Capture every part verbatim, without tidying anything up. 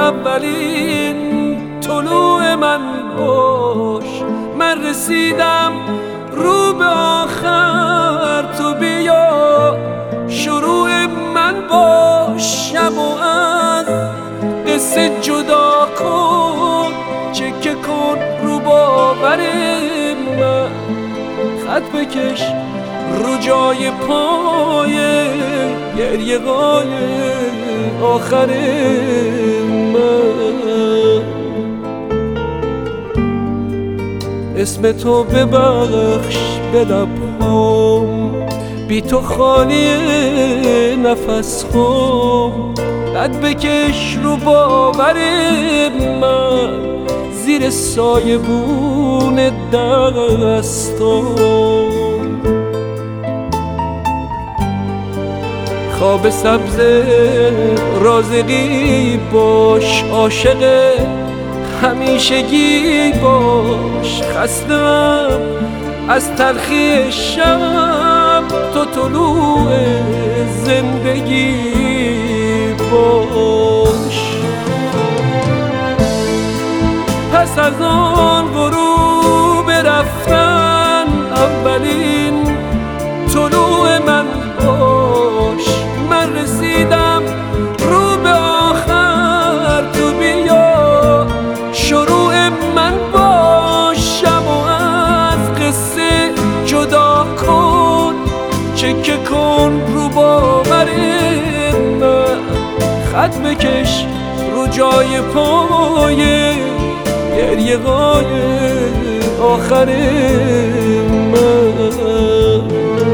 اولین طلوع من باش. من رسیدم رو به آخر، تو بیا شروع من باش. شب و از قصه جدا کن، چکه کن رو باور من. خط بکش رو جای پای گریه های آخر من. اسم تو ببخش به لبهام، بی تو خالی نفس خام. قد بکش رو باور من، زیر سایه بون دستام. خواب سبز رازقی باش، عاشق همیشگی باش. خستم از تلخی شب، تو طلوع زندگی باش. پس از آن غروب رفتن، اولین طلوع من باش. من رسیدم رو به آخر، تو بیا شروع من باش. شب و از قصه جدا کن، چکه کن رو باور من. خط بکش رو جای پای گریه های آخر من.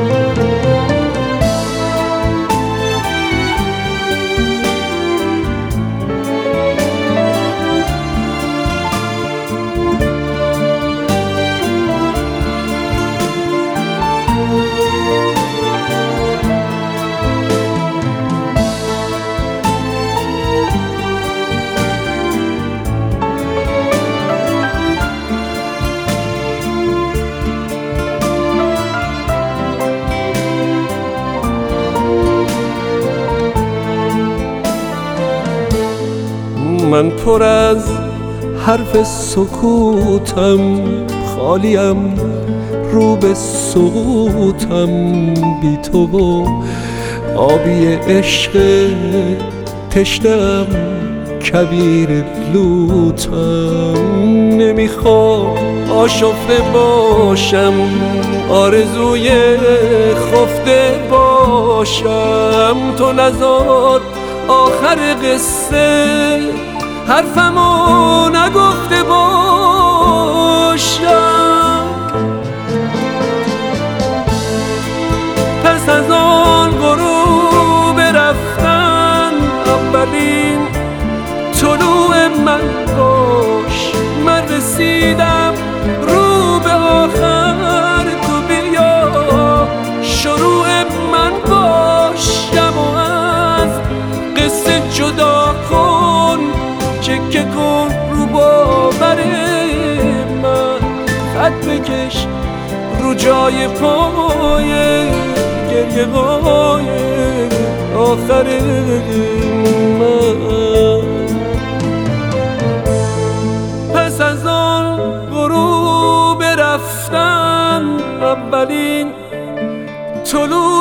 من پر از حرف سکوتم، خالیم رو به سقوطم. بی تو و آبی عشق تشنم، کبیر لوتم. نمیخوام آشفته باشم، آرزوی خفته باشم. تو نذار آخر قصه حرفمو نگفته باشم. پس از آن غروب رفتن، اولین طلوع من باش. من رسیدم رو به آخر، تو بیا شروع من باش. شب و از قصه جدا کن، چکه کن رو باور من. خط بکش رو جای پای گریه های آخر من. پس از آن غروب رفتن، اولین طلوع